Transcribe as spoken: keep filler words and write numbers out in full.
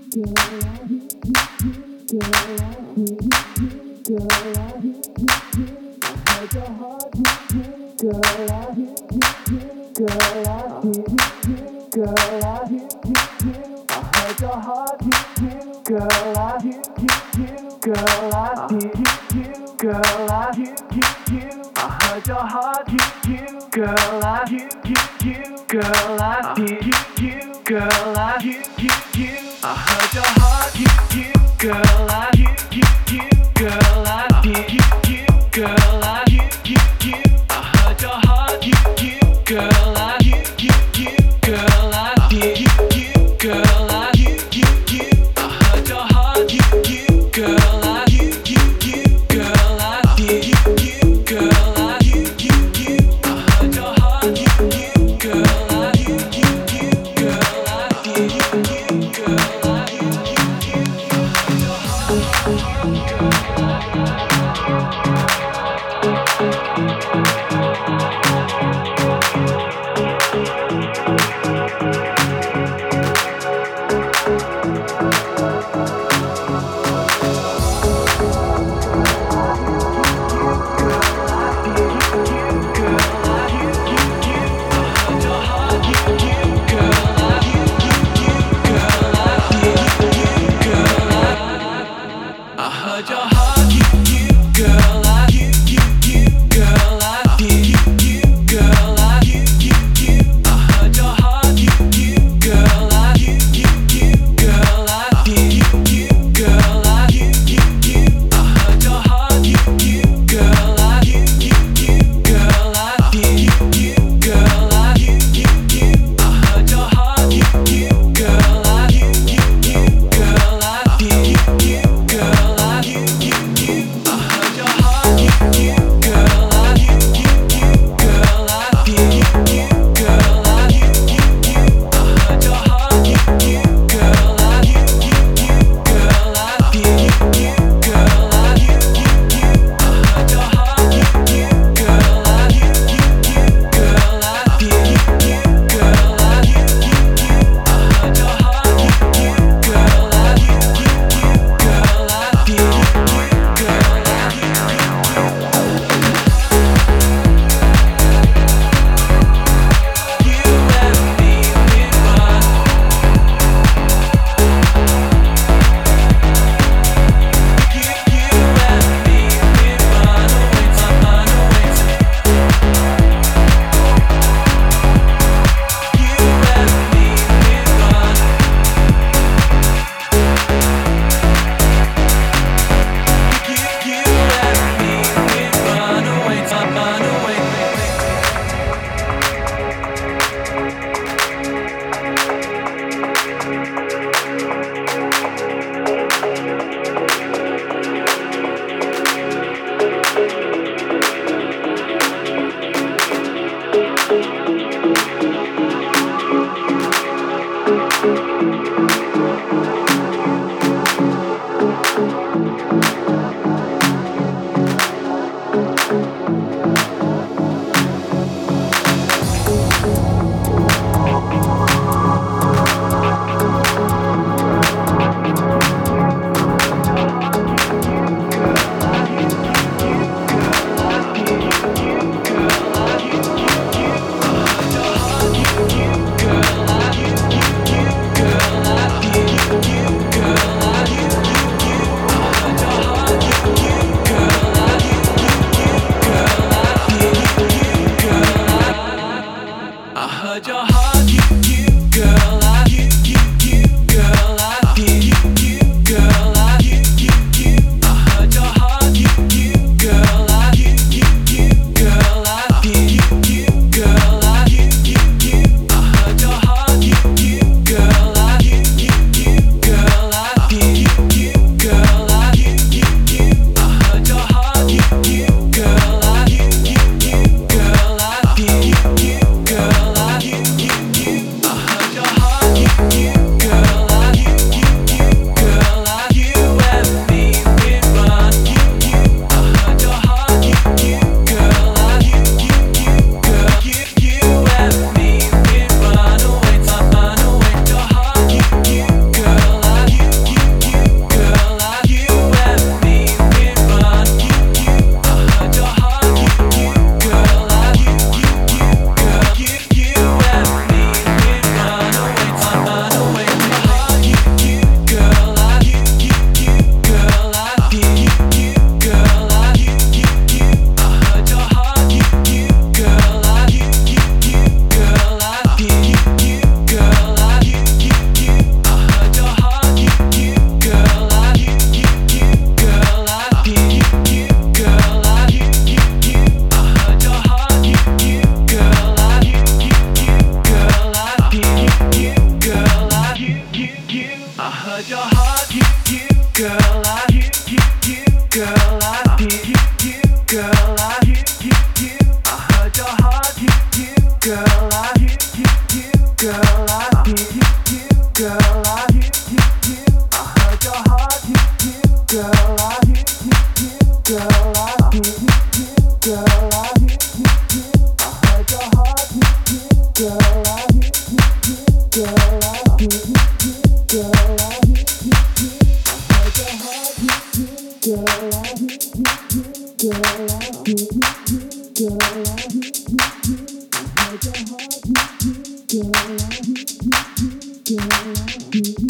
Girl, heard your heart, you, you, girl, I, you, you, you, girl, I, you, you, girl, I, you, you, you. I heard your heart, you, you, girl, I, you, you, you, girl, I, you, you, girl, I, you, you, you. I heard your heart, you, you, girl, I, you, you, you, girl, I, you, you, girl, I, you, you, you. I heard your heart, you, you, girl, I, you, you, you, girl, I, you, you, you, girl, I, you, you, you. I heard your heart, you, you, girl, I, you, you, you, girl, I, you, you, you, girl, I, you, you, you. I heard your heart, you, you, girl, I, you, you, you, girl, I, you, you.